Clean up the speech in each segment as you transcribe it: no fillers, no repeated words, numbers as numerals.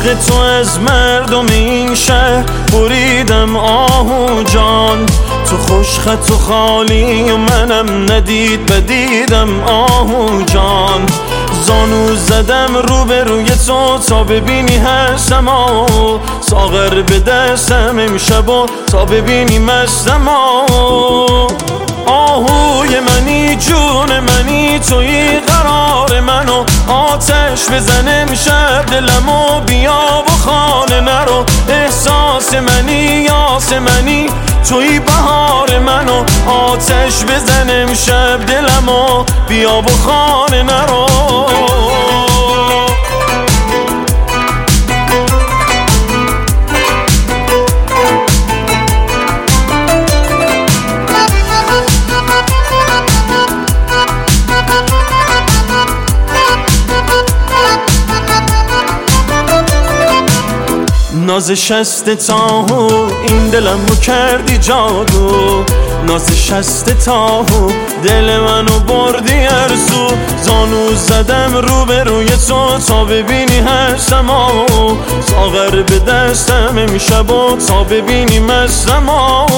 عشق تو از مردم این شهر بریدم آهو جان، تو خوش خط و خالی و منم ندید بدیدم آهو جان. زانو زدم روبروی تو تا ببینی هستم ساغر به دستم امشب تا ببینی مستم آهوی منی جون منی توی قرار منو آتش بزن امشب دلمو بیا و خانه نرو. احساس منی یاس منی توی بهار منو آتش بزن امشب دلمو بیا و خانه نرو. ناز شست تاهو این دلمو کردی جادو، ناز شست تاهو دل منو بردی ارزو. زانو زدم روبروی تو تا ببینی هستم ساغر به دستم امشب تا ببینی مستم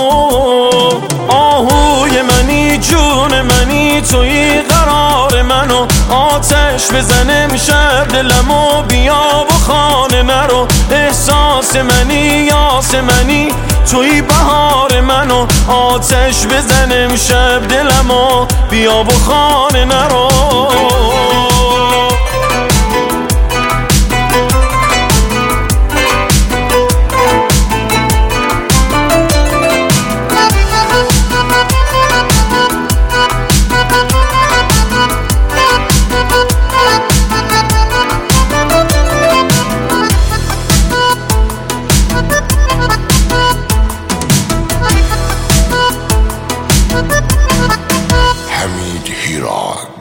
آهوی منی جون منی توی قرار منو آتش بزن امشب دلمو بیا و خانه نرو. احساس منی یاس منی توی بهار منو آتش بزن امشب دلمو بیا و خانه نرو. حمید هیراد